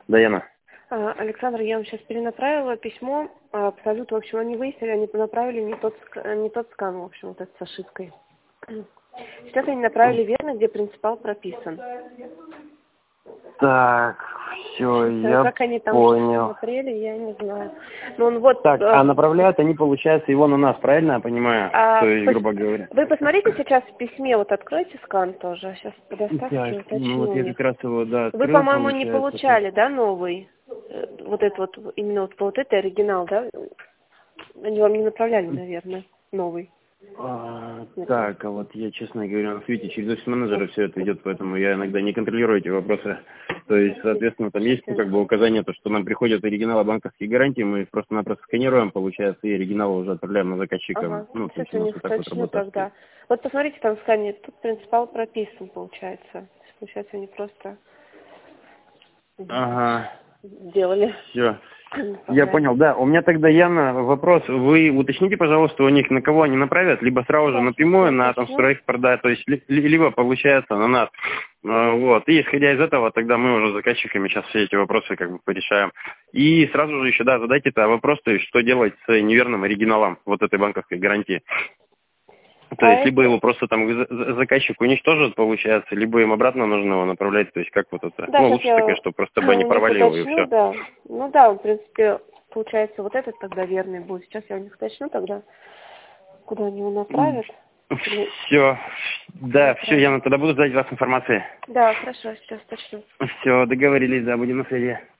Да, Яна. Александр, я вам сейчас перенаправила письмо. Абсолютно, в общем, они выяснили, они направили не тот скан, в общем, вот это с ошибкой. Сейчас они направили верно, где принципал прописан. Так, все, я как они там понял. смотрели, я не знаю. Но он вот. Так, а направляют они, получается, его на нас, правильно я понимаю? То есть, грубо говоря. Вы посмотрите сейчас в письме, вот откройте скан тоже. Сейчас предоставьте, Так, ну вот я как раз его, да, открыл. Вы, по-моему, не получается, получали, да, новый? Вот это вот, именно вот это оригинал, да? Они вам не направляли, наверное, новый. Так, а вот я, честно говоря, видите, через офис-менеджера все это идет, поэтому я иногда не контролирую эти вопросы. То есть, соответственно, там есть, как бы указание, то, что нам приходят оригиналы банковских гарантий, мы их просто-напросто сканируем, получается, и оригиналы уже отправляем на заказчика. Ага, Ну, то есть у сейчас нас не вот так вот уточню работает. тогда. Вот посмотрите, там в скане, тут принципал прописан, получается. Получается, они просто Ага. сделали. Все. Я понял, да. У меня тогда, Яна, вопрос. Вы уточните, пожалуйста, у них, на кого они направят, либо сразу же напрямую на Атомстройэкспорт, то есть либо, получается, на нас. Вот. И исходя из этого, тогда мы уже с заказчиками сейчас все эти вопросы как бы порешаем. И сразу же еще, да, задайте-то вопрос, то есть что делать с неверным оригиналом вот этой банковской гарантии. То есть, либо его просто там заказчик уничтожит, получается, либо им обратно нужно его направлять, то есть, как вот это. Да, ну, лучше такое, чтобы просто бы они порвали его и все. Да. Ну да, в принципе, получается, вот этот тогда верный будет. Сейчас я у них уточню тогда, куда они его направят. Все, да, все, Яна, тогда буду ждать вас информации. Да, хорошо, сейчас уточню. Все, договорились, да, будем на связи.